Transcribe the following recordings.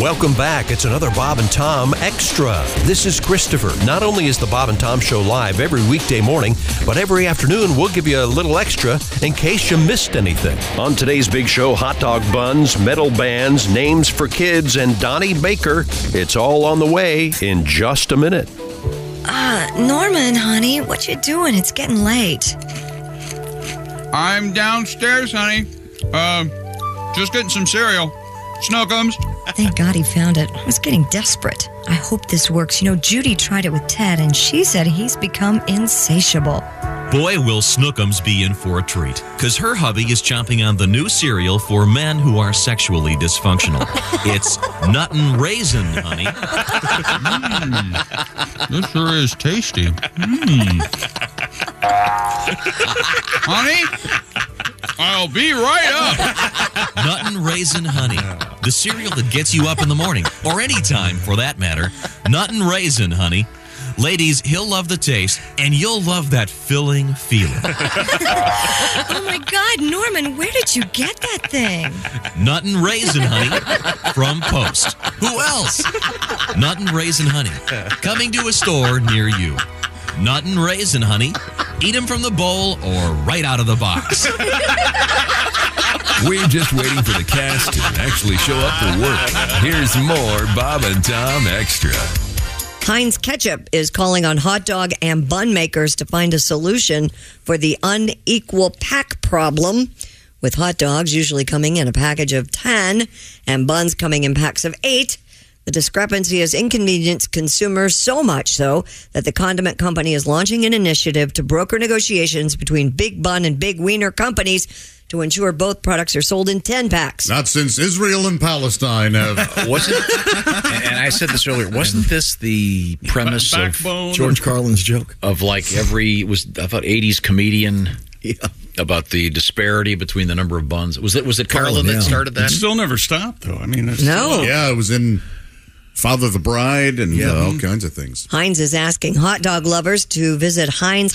Welcome back. It's another Bob and Tom Extra. This is Christopher. Not only is the Bob and Tom Show live every weekday morning, but every afternoon we'll give you a little extra in case you missed anything. On today's big show, hot dog buns, metal bands, names for kids, and Donnie Baker. It's all on the way in just a minute. Norman, honey, what you doing? It's getting late. I'm downstairs, honey. Just getting some cereal. Snookums. Thank God he found it. I was getting desperate. I hope this works. You know, Judy tried it with Ted, and she said he's become insatiable. Boy, will Snookums be in for a treat, because her hubby is chomping on the new cereal for men who are sexually dysfunctional. It's Nuttin' Raisin, honey. This sure is tasty. Honey, I'll be right up. Nuttin' Raisin Honey, the cereal that gets you up in the morning, or any time for that matter. Nuttin' Raisin Honey. Ladies, he'll love the taste, and you'll love that filling feeling. Oh, my God, Norman, where did you get that thing? Nuttin' Raisin Honey from Post. Who else? Nuttin' Raisin Honey, coming to a store near you. Nuttin' Raisin Honey, eat them from the bowl or right out of the box. We're just waiting for the cast to actually show up for work. Here's more Bob and Tom Extra. Heinz Ketchup is calling on hot dog and bun makers to find a solution for the unequal pack problem, with hot dogs usually coming in a package of 10 and buns coming in packs of 8. The discrepancy has inconvenienced consumers so much so that the condiment company is launching an initiative to broker negotiations between big bun and big wiener companies to ensure both products are sold in 10 packs. Not since Israel and Palestine have. Wasn't, and I said this earlier, wasn't this the premise of George Carlin's joke? Of like every, was I thought 80s comedian about the disparity between the number of buns? Was it Carlin that started that? It still never stopped, though. I mean, Yeah, it was in Father the Bride and all kinds of things. Heinz is asking hot dog lovers to visit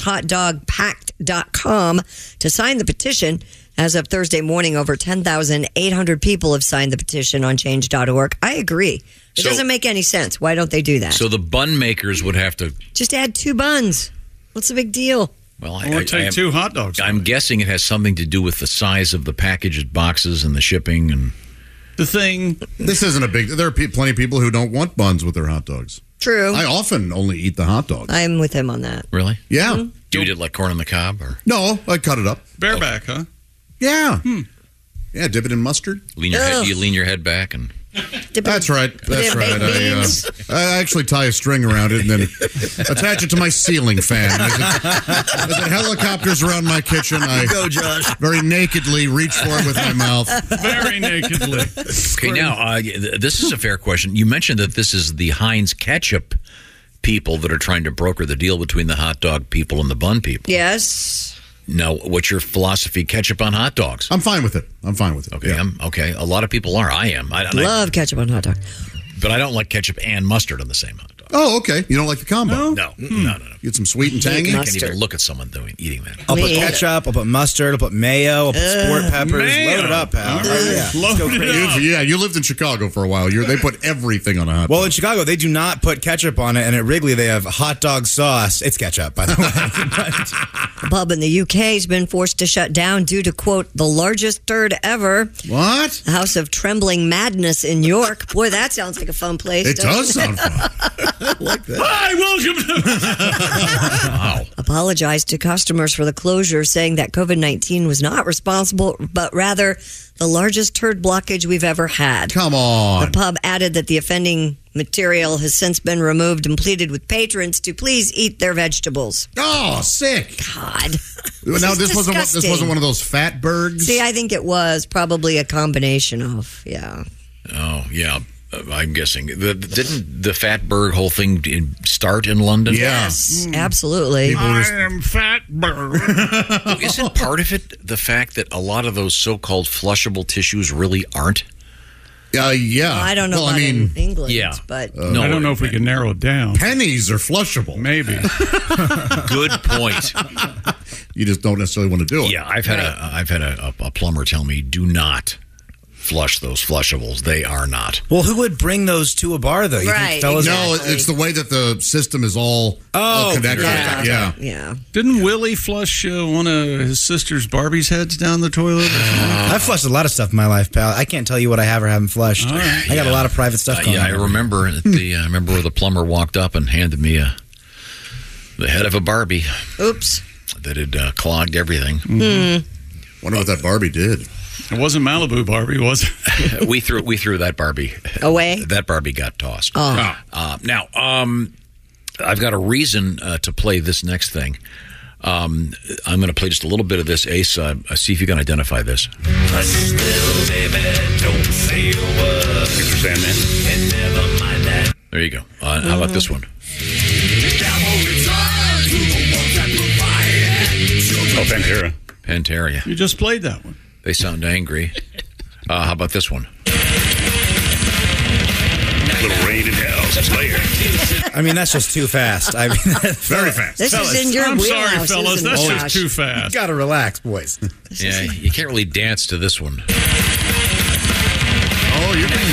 HeinzHotDogPact.com to sign the petition. As of Thursday morning, over 10,800 people have signed the petition on change.org. I agree. It doesn't make any sense. Why don't they do that? So the bun makers would have to just add 2 buns. What's the big deal? Well, I take 2 hot dogs. I'm guessing it has something to do with the size of the package boxes and the shipping and the thing. This isn't a big. There are plenty of people who don't want buns with their hot dogs. True. I often only eat the hot dog. I'm with him on that. Really? Yeah. Mm-hmm. Do you eat it like corn on the cob or? No, I cut it up. Bareback, huh? Yeah. Yeah, dip it in mustard. You lean your head back and. That's right. That's right. I actually tie a string around it and then attach it to my ceiling fan. As it helicopters around my kitchen, I go, Josh. Very nakedly reach for it with my mouth. Very nakedly. Okay, now, this is a fair question. You mentioned that this is the Heinz Ketchup people that are trying to broker the deal between the hot dog people and the bun people. Yes. Now, what's your philosophy? Ketchup on hot dogs? I'm fine with it. Okay, yeah. Okay. A lot of people are. I am. I love ketchup on hot dog. But I don't like ketchup and mustard on the same hot dog. Oh, okay. You don't like the combo? No. Get some sweet and tangy? I can't even look at someone eating that. I'll put ketchup, I'll put mustard, I'll put mayo, I'll put sport peppers. Load it up, pal. Load it up. Yeah, you lived in Chicago for a while. They put everything on a hot dog. Well, in Chicago, they do not put ketchup on it, and at Wrigley, they have hot dog sauce. It's ketchup, by the way. A pub in the UK has been forced to shut down due to, quote, the largest turd ever. What? The House of Trembling Madness in York. Boy, that sounds like a fun place. It does sound fun. I like that. Hi, welcome to... Wow. Apologized to customers for the closure, saying that COVID-19 was not responsible, but rather the largest turd blockage we've ever had. Come on. The pub added that the offending material has since been removed and pleaded with patrons to please eat their vegetables. Oh, sick. God. Now, this wasn't disgusting. one of those fat bergs? See, I think it was probably a combination of, Oh, yeah. I'm guessing. Didn't the Fatberg whole thing start in London? Yeah. Yes, absolutely. I am Fatberg. Isn't part of it the fact that a lot of those so-called flushable tissues really aren't? Yeah. Well, I don't know about in England, but... No, I don't know if we can narrow it down. Pennies are flushable. Maybe. Good point. You just don't necessarily want to do it. Yeah, I've had a plumber tell me, do not flush those flushables. They are not. Well, who would bring those to a bar, though? You Right, think fellas? exactly. No, it's the way that the system is all connected. Yeah. Didn't Willie flush one of his sister's Barbie's heads down the toilet? I've flushed a lot of stuff in my life, pal. I can't tell you what I have or haven't flushed. I got a lot of private stuff going I on. remember I remember where the plumber walked up and handed me the head of a Barbie Oops. that had clogged everything. Wonder what that Barbie did. It wasn't Malibu Barbie, was it? we threw that Barbie Away? That Barbie got tossed. Oh. Now, I've got a reason to play this next thing. I'm going to play just a little bit of this, Ace. See if you can identify this. Mr. Sandman. There you go. How about this one? Oh, Pantera. Pantera. Yeah. You just played that one. They sound angry. How about this one? Little Rain in Hell, Slayer. I mean, that's just too fast. I mean, Very fast. This is in your I'm wheelhouse, sorry, fellas. isn't That's it, just Josh? too fast. gotta relax, boys. Yeah, you can't really dance to this one. Oh, you can.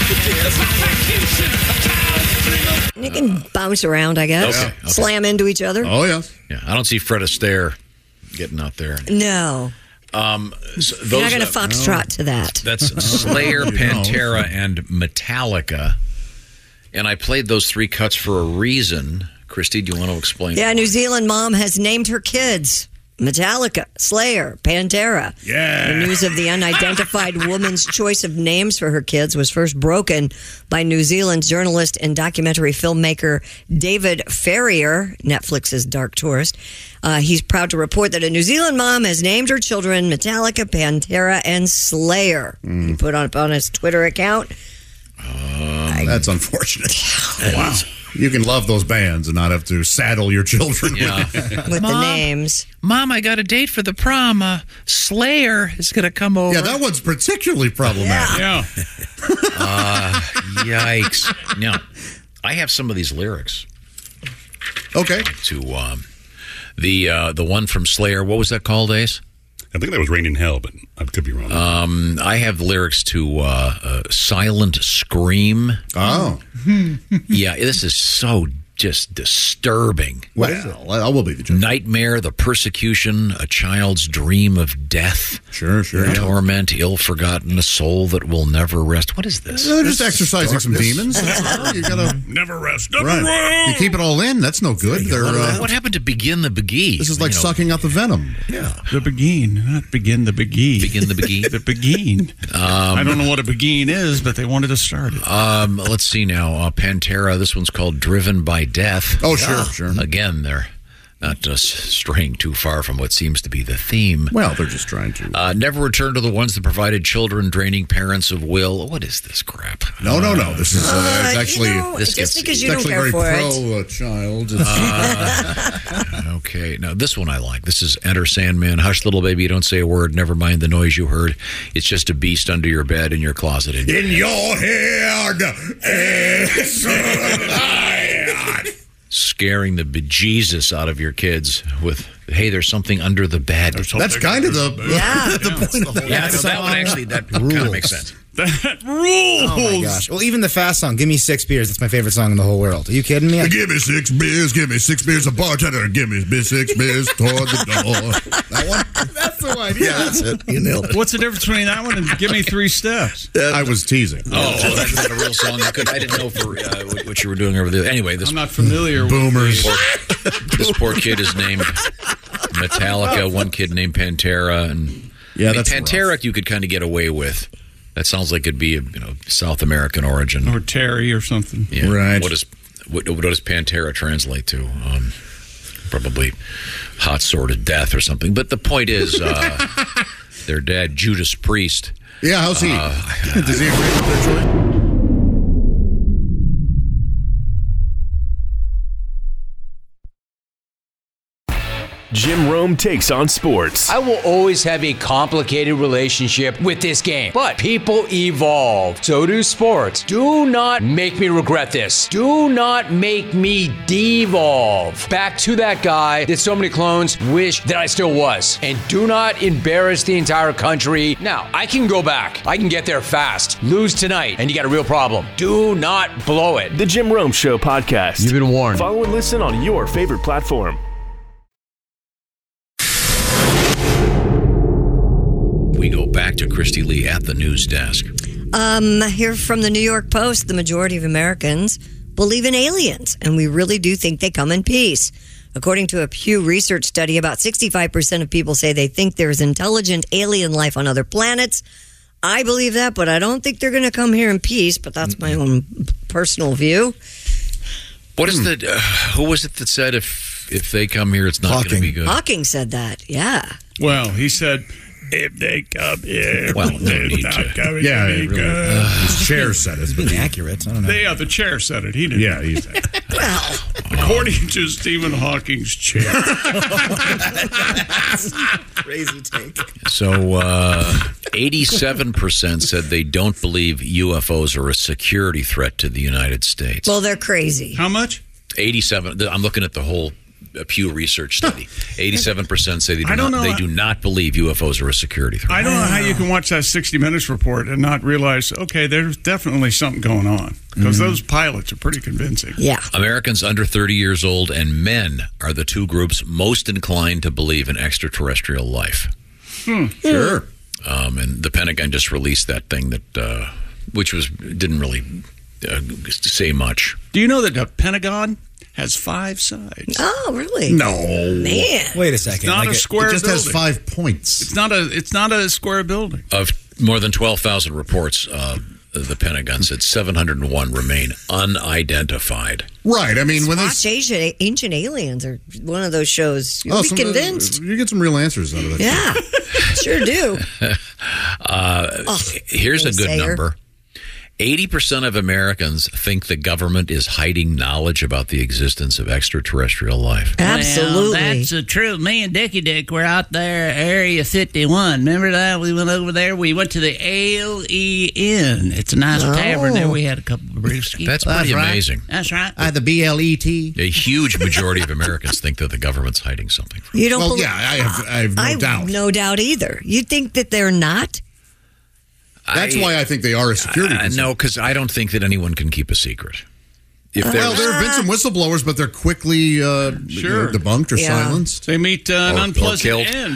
You can bounce around, I guess. Okay. Slam into each other. Oh, yeah. Yeah, I don't see Fred Astaire getting out there. No. So You're not going to foxtrot to that. That's Slayer, Pantera, and Metallica. And I played those three cuts for a reason. Christy, do you want to explain? Yeah, New Zealand mom has named her kids Metallica, Slayer, Pantera. Yeah. The news of the unidentified woman's choice of names for her kids was first broken by New Zealand journalist and documentary filmmaker David Ferrier, Netflix's Dark Tourist. He's proud to report that a New Zealand mom has named her children Metallica, Pantera, and Slayer. He put on his Twitter account. That's unfortunate. Wow. You can love those bands and not have to saddle your children With the names. Mom, I got a date for the prom. Slayer is going to come over. Yeah, that one's particularly problematic. Yeah. Yikes. Now, I have some of these lyrics Okay. to the one from Slayer. What was that called, Ace? I think that was Rain in Hell, but I could be wrong. I have lyrics to Silent Scream. Oh. Yeah, this is so just disturbing. Well, I will be the judge. Nightmare, the persecution, a child's dream of death. Sure. Torment, ill-forgotten, a soul that will never rest. What is this? They're just exercising some demons. You gotta Never rest. Never right. rest. You keep it all in. That's no good. They're. What happened to Begin the Begee? This is like sucking out the venom. Yeah. The Begin, not Begin the Begee. Begin the Begee? The Begin. I don't know what a Begin is, but they wanted to start it. Let's see now. Pantera, this one's called Driven by Death. Oh, sure. Again, they're not just straying too far from what seems to be the theme. Well, they're just trying to. Never return to the ones that provided children, draining parents of will. What is this crap? No. This is it's actually. this just gets- because you It's don't actually care very for it. pro-child. Okay, now this one I like. This is Enter Sandman. Hush, little baby, don't say a word. Never mind the noise you heard. It's just a beast under your bed, in your closet. In your head, it's scaring the bejesus out of your kids with, hey, there's something under the bed. That's kind of the point of the Yeah, so that one actually, that kind of makes sense. That rules. Oh my gosh. Well, even the fast song, Give Me 6 Beers, that's my favorite song in the whole world. Are you kidding me? Give me 6 beers, a bartender. Give me 6 beers toward the door. That one? That's the one. Yeah, that's it. You nailed it. What's the difference between that one and Give Me 3 Steps? I was teasing. Oh, that's not a real song. I didn't know for what you were doing over there. Anyway, this I'm not familiar Boomers. this poor kid is named Metallica. One kid named Pantera, and Yeah, that's Pantera. rough. You could kind of get away with. That sounds like it'd be South American origin. Or Terry or something. Yeah. Right. What does Pantera translate to? Probably hot sword of death or something. But the point is, their dad, Judas Priest. Yeah, how's he? Does he agree with their choice? Jim Rome takes on sports. I will always have a complicated relationship with this game, but people evolve. So do sports. Do not make me regret this. Do not make me devolve back to that guy that so many clones wish that I still was. And do not embarrass the entire country. Now, I can go back. I can get there fast. Lose tonight, and you got a real problem. Do not blow it. The Jim Rome Show podcast. You've been warned. Follow and listen on your favorite platform. We go back to Christy Lee at the news desk. Here from the New York Post, the majority of Americans believe in aliens, and we really do think they come in peace. According to a Pew Research study, about 65% of people say they think there's intelligent alien life on other planets. I believe that, but I don't think they're going to come here in peace, but that's my own personal view. What is the who was it that said if they come here, it's not going to be good? Hawking said that, yeah. Well, he said, if they come here, well, it's not going Yeah, to be really, good. his chair said it. It's inaccurate. I don't know. The chair said it. He didn't. Yeah, he said it. Well, according to Stephen Hawking's chair. Crazy take. So 87% said they don't believe UFOs are a security threat to the United States. well, they're crazy. How much? 87. I'm looking at the whole Pew Research study. 87% say they do not believe UFOs are a security threat. I don't know how you can watch that 60 Minutes report and not realize, okay, there's definitely something going on. Because those pilots are pretty convincing. Yeah. Americans under 30 years old and men are the two groups most inclined to believe in extraterrestrial life. Sure. And the Pentagon just released that thing that, didn't really say much. Do you know that the Pentagon has 5 sides? Oh, really? No. Man. Wait a second. It's not a square It just building. has 5 points. It's not a square building. Of more than 12,000 reports, the Pentagon said 701 remain unidentified. Right. I mean, when they Watch Ancient Aliens or one of those shows. You'll be convinced. You get some real answers out of that. Yeah, sure do. Here's a good naysayer. number. 80% of Americans think the government is hiding knowledge about the existence of extraterrestrial life. Absolutely. Well, that's the truth. Me and Dickie Dick were out there, Area 51. Remember that? We went over there. We went to the Ale-E-Inn. It's a nice tavern there. We had a couple of brewskis. That's pretty amazing. That's right. The BLET. A huge majority of Americans think that the government's hiding something from You don't Well, believe- yeah, I have no doubt. No doubt either. You think that they're not? That's why I think they are a security concern. No, because I don't think that anyone can keep a secret. Well, there have been some whistleblowers, but they're quickly debunked or silenced. They meet an unpleasant killed. end.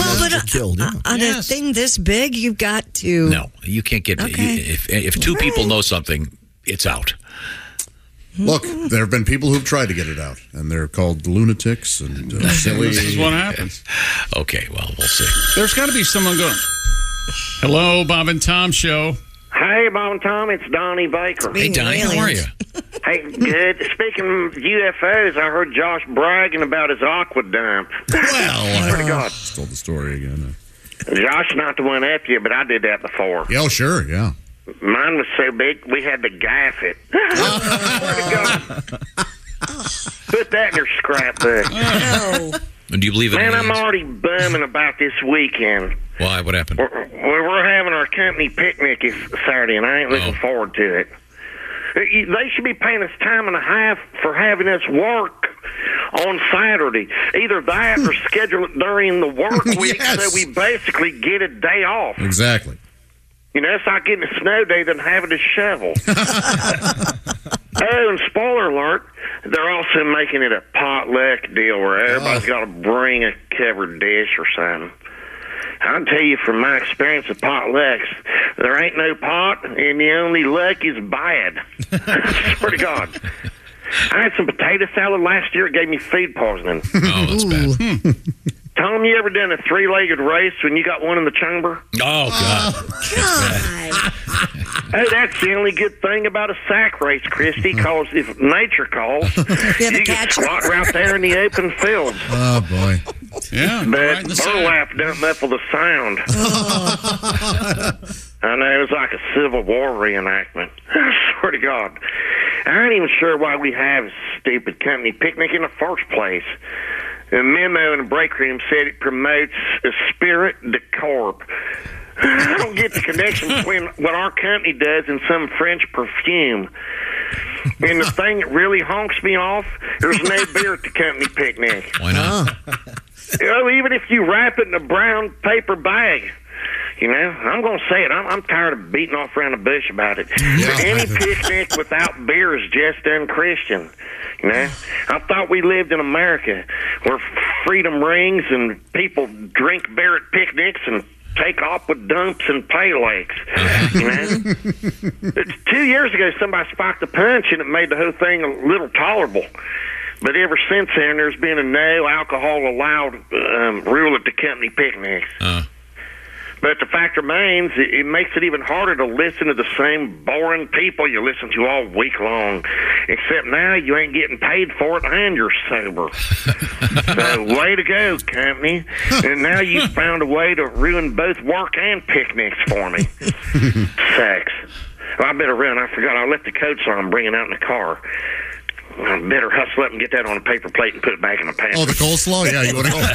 On a thing this big, you've got to. No, you can't get. If two people know something, it's out. Look, there have been people who've tried to get it out, and they're called lunatics and silly. This is what happens. Okay, well, we'll see. There's got to be someone going, hello, Bob and Tom Show. Hey, Bob and Tom, it's Donnie Baker. Hey, Donnie, how are you? Hey, good. Speaking of UFOs, I heard Josh bragging about his aqua dump. Well, Swear to God. Just told the story again. Josh, not to one up you, but I did that before. Yeah, oh, sure, yeah. Mine was so big, we had to gaff it. Swear to God. Put that in your scrapbook. And do you believe it? Man, I'm already bumming about this weekend. Why? What happened? We're having our company picnic this Saturday, and I ain't looking forward to it. They should be paying us time and a half for having us work on Saturday. Either that or schedule it during the work week so we basically get a day off. Exactly. You know, it's like getting a snow day than having to shovel. Oh, and spoiler alert, they're also making it a potluck deal where everybody's got to bring a covered dish or something. I'll tell you from my experience of potlucks, there ain't no pot, and the only luck is bad. Swear to God. I had some potato salad last year. It gave me food poisoning. Oh, that's bad. Tom, you ever done a 3-legged race when you got one in the chamber? Oh, God. Oh, that's the only good thing about a sack race, Christy, because if nature calls, you can squat right there in the open field. Oh, boy. Yeah, But burlap don't muffle the sound. I know, it was like a Civil War reenactment. I swear to God. I ain't even sure why we have a stupid company picnic in the first place. A memo in the break room said it promotes Esprit de Corps. I don't get the connection between what our company does and some French perfume. And the thing that really honks me off, there's no beer at the company picnic. Why not? Even if you wrap it in a brown paper bag. I'm going to say it. I'm tired of beating off around the bush about it. But any picnic without beer is just unchristian. I thought we lived in America where freedom rings and people drink beer at picnics and take off with dumps and pale lakes. 2 years ago, somebody spiked a punch and it made the whole thing a little tolerable. But ever since then, there's been a no alcohol allowed rule at the company picnics. But the fact remains, it makes it even harder to listen to the same boring people you listen to all week long. Except now you ain't getting paid for it and you're sober. So way to go, company. And now you've found a way to ruin both work and picnics for me. Sex. Well, I better run. I forgot I left the coats on. I'm bringing out in the car. I better hustle up and get that on a paper plate and put it back in the pan. Oh, the coleslaw? Yeah, you want to go?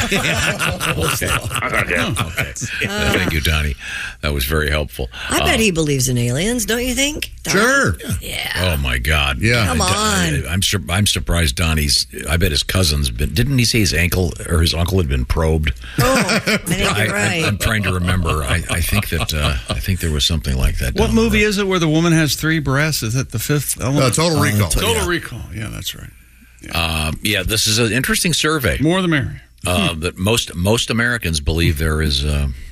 I gotta go. Okay. Thank you, Donnie. That was very helpful. I bet he believes in aliens, don't you think? Donnie? Sure. Yeah. Oh my God. Yeah. Come on. I'm surprised Donnie's. I bet his cousin's been. Didn't he say his ankle or his uncle had been probed? Oh, I think you're right. I'm trying to remember. I think that. I think there was something like that. What movie is it where the woman has 3 breasts? Is that The Fifth Element? Total Recall. Total Recall. Yeah, that's right. This is an interesting survey. More the merrier. That most Americans believe there is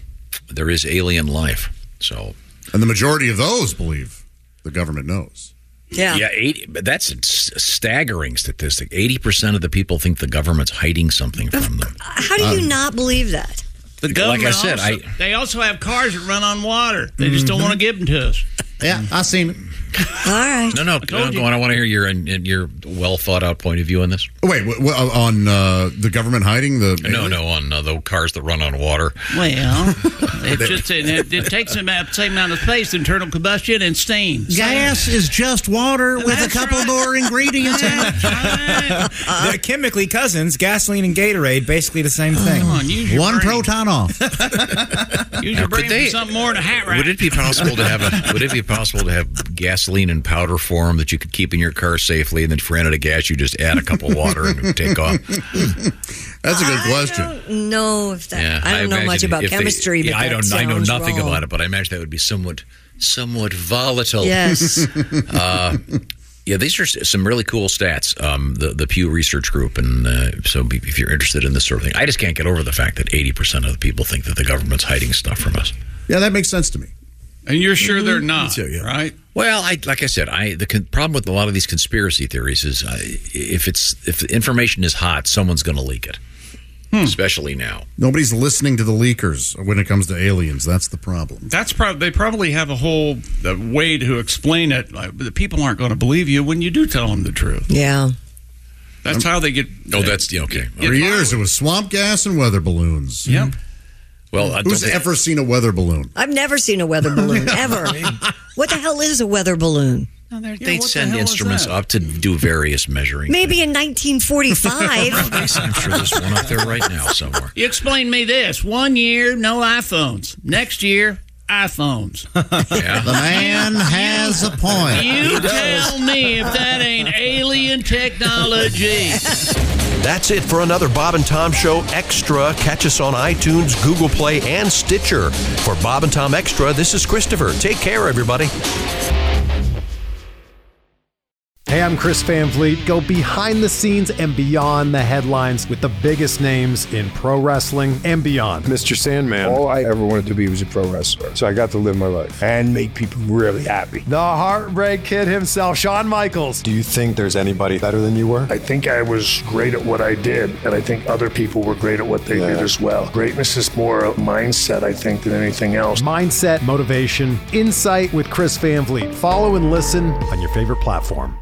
alien life. So, and the majority of those believe the government knows. Yeah. Yeah, that's a staggering statistic. 80% of the people think the government's hiding something from them. How do you not believe that? The government like I said, they also have cars that run on water. They just don't want to give them to us. Yeah, I seen it. All right. No, go on. I want to hear your well thought out point of view on this. Wait, on the government hiding the? No, on the cars that run on water. Well, it takes the same amount of space, internal combustion and steam. Gas is just water with a couple more ingredients in it. They're chemically cousins. Gasoline and Gatorade, basically the same thing. Come on, use your One brain. proton off. Use your brain for something more than a hat rack. Would it be possible to have gasoline in powder form that you could keep in your car safely, and then if you ran out of gas, you just add a cup of water and it would take off? That's a good question. I don't know if that. Yeah, I don't know much about chemistry, but I know sounds nothing wrong. about it, but I imagine that would be somewhat volatile. Yes. Yeah, these are some really cool stats. The Pew Research Group, and so if you're interested in this sort of thing, I just can't get over the fact that 80% of the people think that the government's hiding stuff from us. Yeah, that makes sense to me. And you're sure they're not, right? Well, like I said, the problem with a lot of these conspiracy theories is if the information is hot, someone's going to leak it. Especially now. Nobody's listening to the leakers when it comes to aliens. That's the problem. They probably have a whole way to explain it. The people aren't going to believe you when you do tell them the truth. Yeah. That's how they get. Oh, that's okay. For years, it was swamp gas and weather balloons. Yep. Well, who's ever seen a weather balloon? I've never seen a weather balloon, ever. What the hell is a weather balloon? They send instruments up to do various measuring. Maybe in 1945. I'm sure there's one up there right now somewhere. You explain me this. 1 year, no iPhones. Next year, iPhones. Yeah. The man has a point. You tell me if that ain't alien technology. That's it for another Bob and Tom Show Extra. Catch us on iTunes, Google Play, and Stitcher. For Bob and Tom Extra, this is Christopher. Take care, everybody. Hey, I'm Chris Van Vliet. Go behind the scenes and beyond the headlines with the biggest names in pro wrestling and beyond. Mr. Sandman. All I ever wanted to be was a pro wrestler. So I got to live my life and make people really happy. The Heartbreak Kid himself, Shawn Michaels. Do you think there's anybody better than you were? I think I was great at what I did, and I think other people were great at what they did as well. Greatness is more a mindset, I think, than anything else. Mindset, motivation, insight with Chris Van Vliet. Follow and listen on your favorite platform.